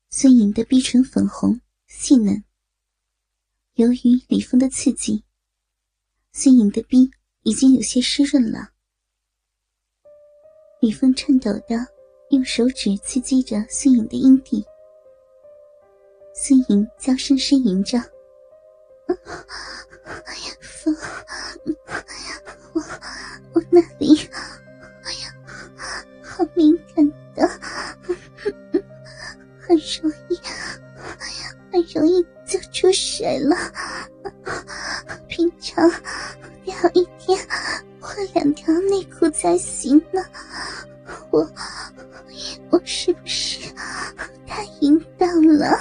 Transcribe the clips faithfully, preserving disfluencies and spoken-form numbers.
孙颖的逼唇粉红细嫩，由于李峰的刺激，孙颖的逼已经有些湿润了。李峰颤抖地用手指刺激着孙颖的阴蒂，孙颖娇声呻吟着：“峰，我我那里，哎呀，好敏感的，很容易，很容易就出水了。平常得要一天换两条内裤才行呢。我我是不是太淫荡了？”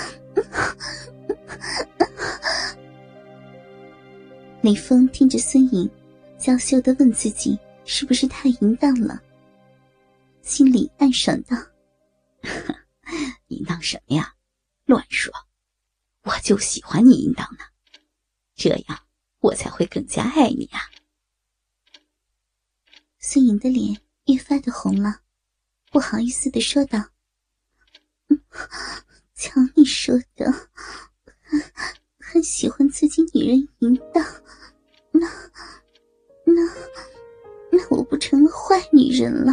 李峰听着孙颖娇羞地问自己是不是太淫荡了，心里暗爽道： 淫荡什么呀，乱说，我就喜欢你淫荡呢，这样我才会更加爱你啊。 孙颖的脸越发的红了，不好意思地说道：嗯，瞧你说的，很很喜欢自己女人淫荡，那那那我不成了坏女人了。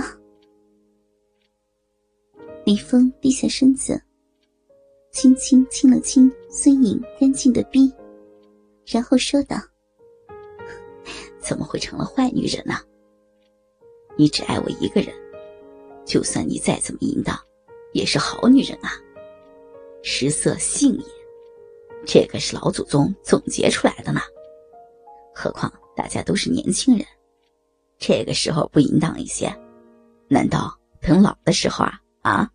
李峰低下身子，轻轻亲了亲孙颖干净的逼，然后说道： 怎么会成了坏女人呢？你只爱我一个人，就算你再怎么淫荡，也是好女人啊。食色性也，这个是老祖宗总结出来的呢。何况大家都是年轻人，这个时候不淫荡一些，难道等老的时候啊啊？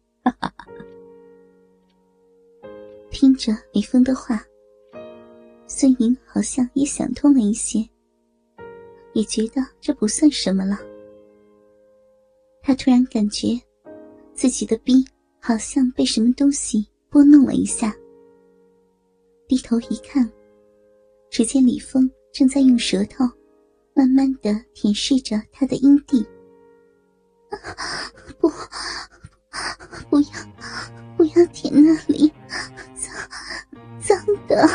听着李峰的话，孙颖好像也想通了一些，也觉得这不算什么了。她突然感觉自己的逼好像被什么东西拨弄了一下，低头一看，只见李峰正在用舌头慢慢地舔舐着她的阴蒂。不不要不要舔那里，脏脏的。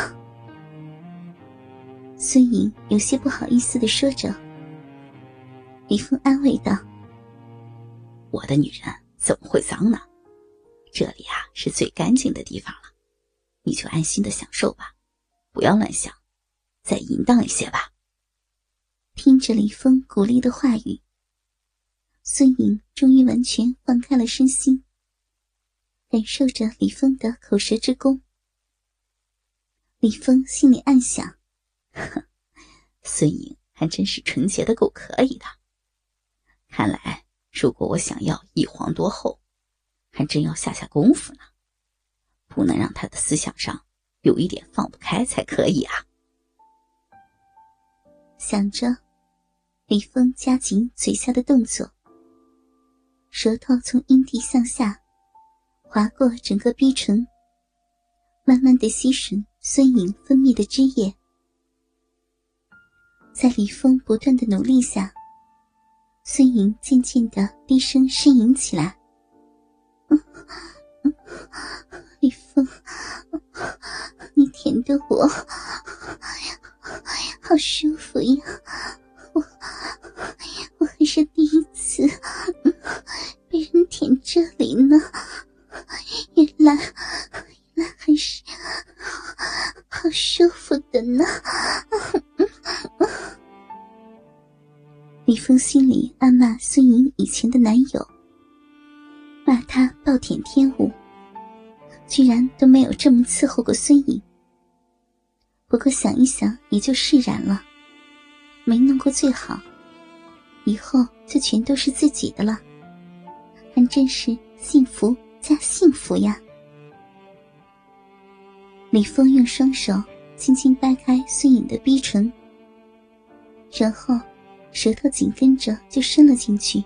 孙颖有些不好意思地说着。李峰安慰道： 我的女人怎么会脏呢？这里啊是最干净的地方了，你就安心的享受吧，不要乱想，再淫荡一些吧。 听着李峰鼓励的话语，孙颖终于完全放开了身心，感受着李峰的口舌之功。李峰心里暗想： 呵，孙颖还真是纯洁的够可以的。看来如果我想要一皇多后，还真要下下功夫呢，不能让他的思想上有一点放不开才可以啊。 想着，李峰加紧嘴下的动作，舌头从阴蒂向下划过整个逼唇，慢慢地吸吮孙颖分泌的汁液。在李峰不断的努力下，孙颖渐渐地低声呻吟起来。嗯嗯、李峰，你舔得我哎呀好舒服呀，我我还是第一次、嗯、被人舔这里呢，原来原来还是好舒服的呢。李峰心里暗骂孙颖以前的男友，骂他暴殄天物，居然都没有这么伺候过孙颖。不过想一想也就释然了，没弄过最好，以后就全都是自己的了，还真是幸福加幸福呀。李峰用双手轻轻掰开孙颖的逼唇，然后舌头紧跟着就伸了进去。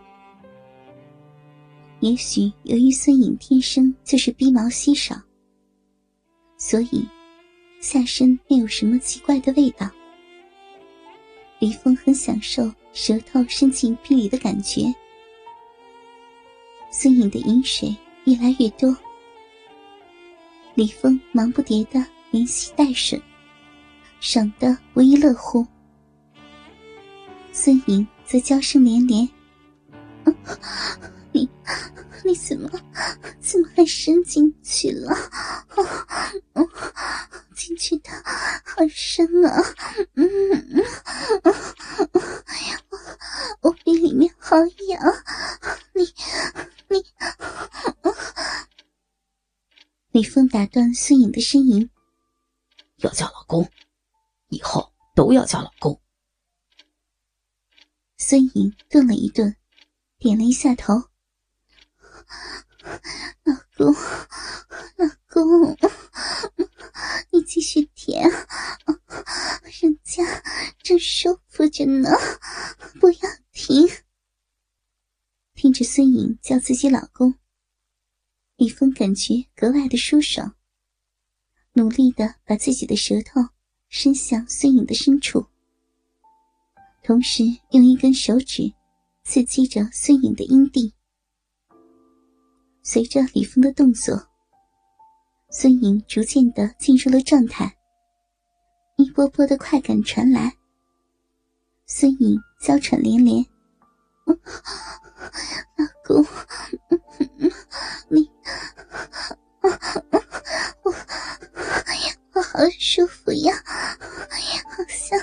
也许由于孙颖天生就是逼毛稀少，所以下身没有什么奇怪的味道。李峰很享受舌头伸进逼里的感觉。孙颖的饮水越来越多， 李峰忙不迭地连吸带吮，爽得不亦乐乎。孙颖则娇声连连：“你你怎么怎么还伸进去了？哦，进去的好深啊！嗯，我鼻里面好痒，你你。”李峰打断孙颖的呻吟：“ 要叫老公，以后都要叫老公。” 孙颖顿了一顿，点了一下头：“老公，老公，你继续舔，人家正舒服着呢，不要停。”听着孙颖叫自己老公，李峰感觉格外的舒爽，努力地把自己的舌头伸向孙颖的深处，同时用一根手指刺激着孙颖的阴蒂。随着李峰的动作，孙颖逐渐地进入了状态，一波波的快感传来，孙颖娇喘连连：“老公，你我我好舒服呀，好像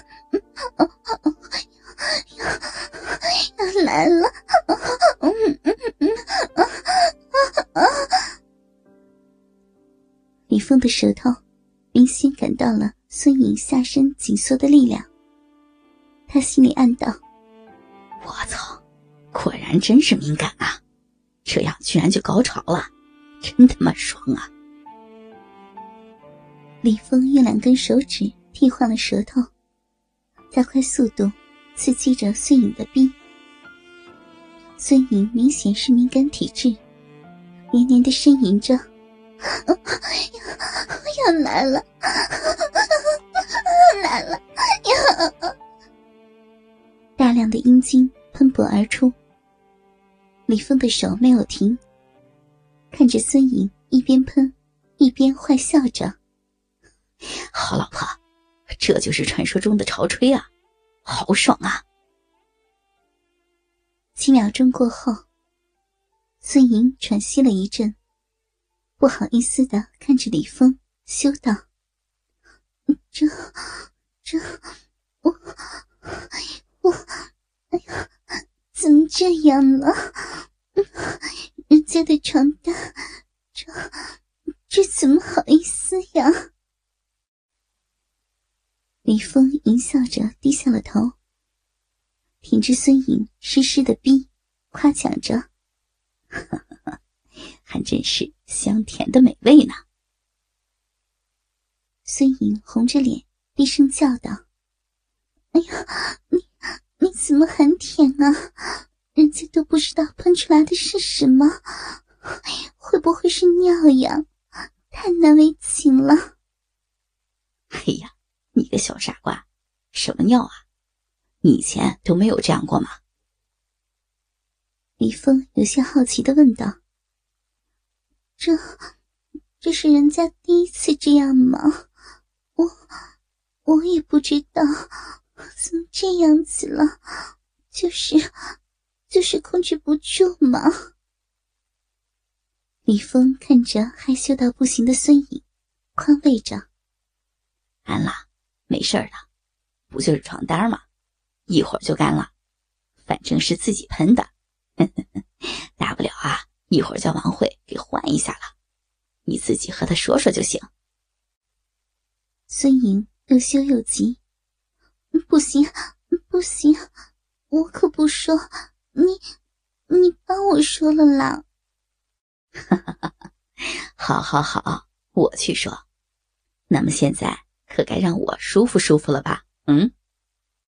要要要来了。”李峰的舌头明显感到了孙颖下身紧缩的力量，他心里暗道：“ 我操，果然真是敏感啊，这样居然就高潮了，真他妈爽啊！” 李峰用两根手指替换了舌头，加快速度刺激着孙颖的逼。孙颖明显是敏感体质，连连的呻吟着：“要来了，来了！”大量的阴茎喷薄而出。李峰的手没有停，看着孙颖一边喷一边坏笑着：“ 好老婆，这就是传说中的潮吹啊，好爽啊！” 几秒钟过后，孙颖喘息了一阵，不好意思地看着李峰，羞道：“这这我我哎呀，怎么这样了？人家的床单，这这怎么好意思呀？”李峰淫笑着低下了头，挺着孙颖湿湿的逼，夸奖着：“ 还真是香甜的美味呢。” 孙颖红着脸低声叫道：“哎呀，你你怎么很甜啊？人家都不知道喷出来的是什么，会不会是尿呀？太难为情了。”“ 哎呀，你个小傻瓜，什么尿啊？你以前都没有这样过吗？” 李峰有些好奇地问道：“这这是人家第一次这样吗？我我也不知道，怎么这样子了？就是就是控制不住嘛。”李峰看着害羞到不行的孙颖，宽慰着：“ 干了，没事的，不就是床单吗？一会儿就干了，反正是自己喷的，大不了啊，一会儿叫王慧给换一下了，你自己和他说说就行。” 孙颖又羞又急：“不行不行，我可不说，你你帮我说了啦。”“ 好好好，我去说。那么现在可该让我舒服舒服了吧？嗯。”